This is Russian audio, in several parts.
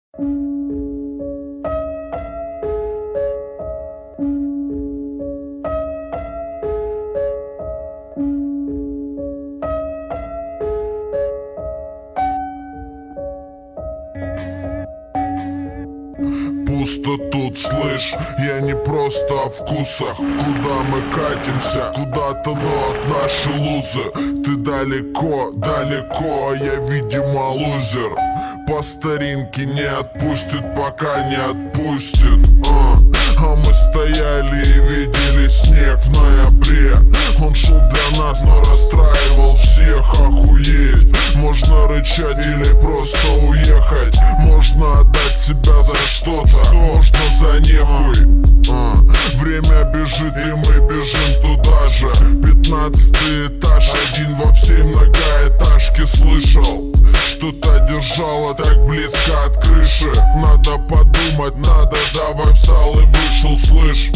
Пусто тут, слышь, я не просто о вкусах. Куда мы катимся? Куда-то, но от нашей лузы. Ты далеко, далеко, а я, видимо, лузер. По старинке не отпустит, пока не отпустит. А мы стояли и видели снег в ноябре. Он шел для нас, но расстраивал всех. Охуеть, можно рычать или просто уехать. Можно отдать себя за что-то, можно за нехуй. Время бежит и мы бежим туда же. 15-й этаж, один во всей многоэтажке. Слышал, что-то держало так близко от крыши. Надо подумать, надо, давай встал и вышел, слышь.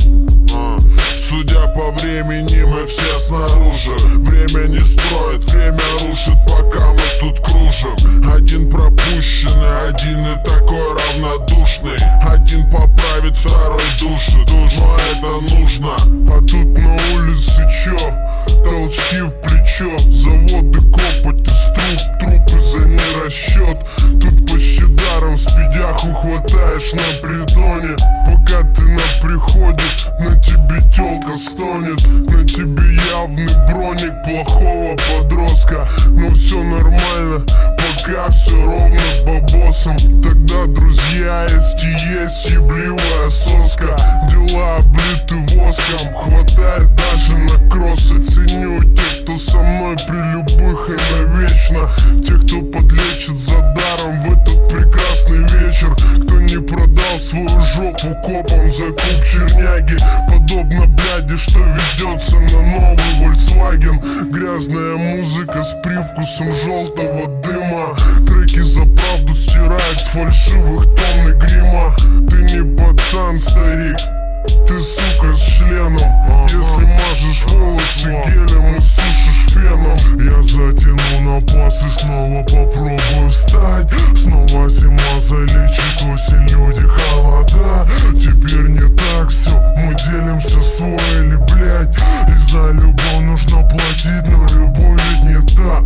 Судя по времени, мы все снаружи. Время не строит, время рушит, пока мы тут кружим. Один пропущенный, один и такой равнодушный. Один поправит, второй душит, но это нужно. А тут на улице чё? Толчки в плечо, заводы копоть из трупы за нерасчет. Тут почти даром спидяху хватаешь на притоне. Пока ты на приходе, на тебе тёлка стонет. На тебе явный броник плохого подростка. Но все нормально, пока все ровно с бабосом. Тогда, друзья, есть ебливая соска. Дела облиты воском, хватает даже на кроссы. Ценю тех, кто со мной при любых и навечно. Тех, кто подлечит за даром в этот прекрасный вечер. Кто не продал свою жопу копом за куб черняги. Подобно бляди, что ведется на новый Volkswagen. Грязная музыка с привкусом желтого дыма. Треки за правду стирают с фальшивых тонн и грима. Ты не пацан, старик, ты, сука, с членом. Если мажешь волосы гелем и сушишь феном. Я затяну на пас и снова попробую встать. Снова зима залечит осень, люди, холода. Теперь не так все, мы делимся свой блядь. И за любовь нужно платить, но любовь ведь не та.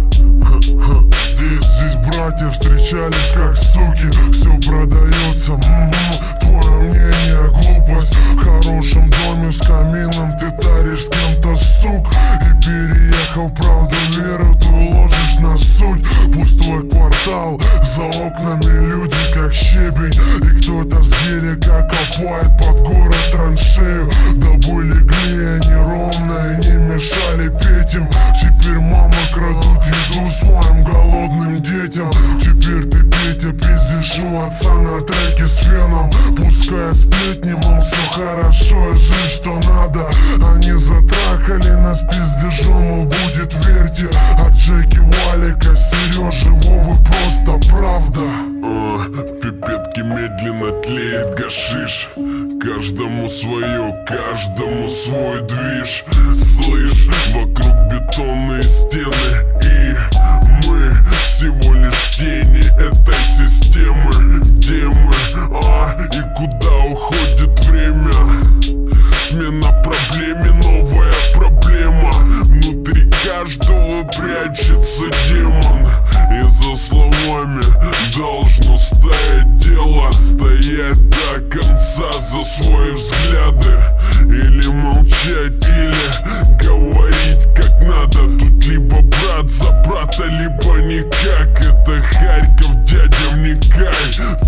Здесь братья встречались как суки. Все продается, твое мнение глупость. В хорошем доме с камином ты таришь с кем-то, сук. И переехал, правда, веру ты уложишь на суть. Пустой квартал, за окнами люди как щебень. И кто-то с гелика копает под город траншею. Дабы легли они ровно и не мешали петь им. Теперь мама крадут еду своим голодным детям. Теперь ты, Петя, пиздишь у отца на треке с феном. Пускай сплетни, мол, все хорошо, и жить что надо. Они затрахали нас пиздежом, мол, будет, верьте. От Джеки, Валика, Сережи, Вовы просто правда. В пипетке медленно тлеет гашиш. Каждому свое, каждому свой движ. Слышь, вокруг бетонные стены, и мы всего лишь тени этой системы. Где мы? И куда уходит время? Смена проблеме, новая проблема. Внутри каждого прячется демон. И за словами должно стоять дело. Стоять до конца за свои взгляды. Или молчать, или говорить как надо. Тут либо брат за брата, либо никак. Это Харьков, дядя, вникай.